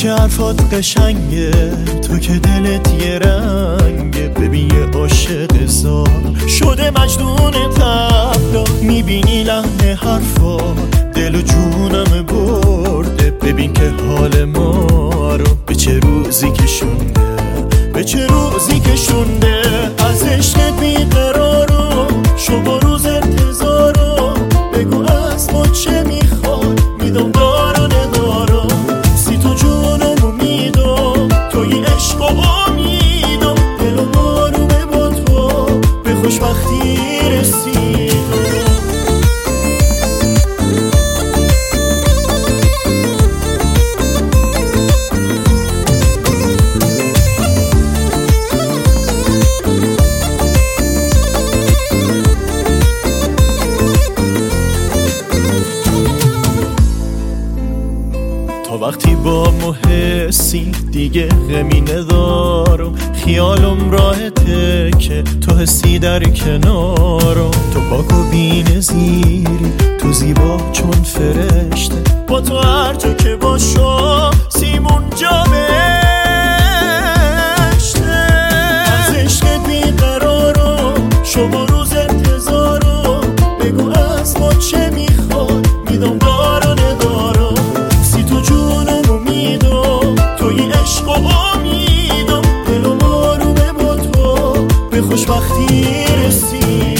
که حرفات قشنگه، تو که دلت یه رنگه. ببین یه عاشق زار شده مجنون تبلا، میبینی لحن حرفات دل و جونم برده. ببین که حال ما رو به چه روزی کشونده، به چه روزی کشونده. از عشقت بیقرارو شما روز انتظارو، بگو از ما چه میخواد، میدم دارو ندارو. سی تو جونمو میدم، توی عشق و امیدم. دل و مارو با تو به خوشبختی رسیدم. تا وقتی با محسی دیگه غمی ندارم، خیالم راحته که تو حسی در کنارم. تو پاک و بی‌نظیری، تو زیبا چون فرشته، با تو هر جا که باشم سیمون جا بهشته. از عشقت بیقرارم شما روز انتظارم، بگو از ما چه میخواد، میدم دارو ندارم. تو جونمو میدم، توی عشق و امیدم. دل و مارو با تو به خوشبختی رسید.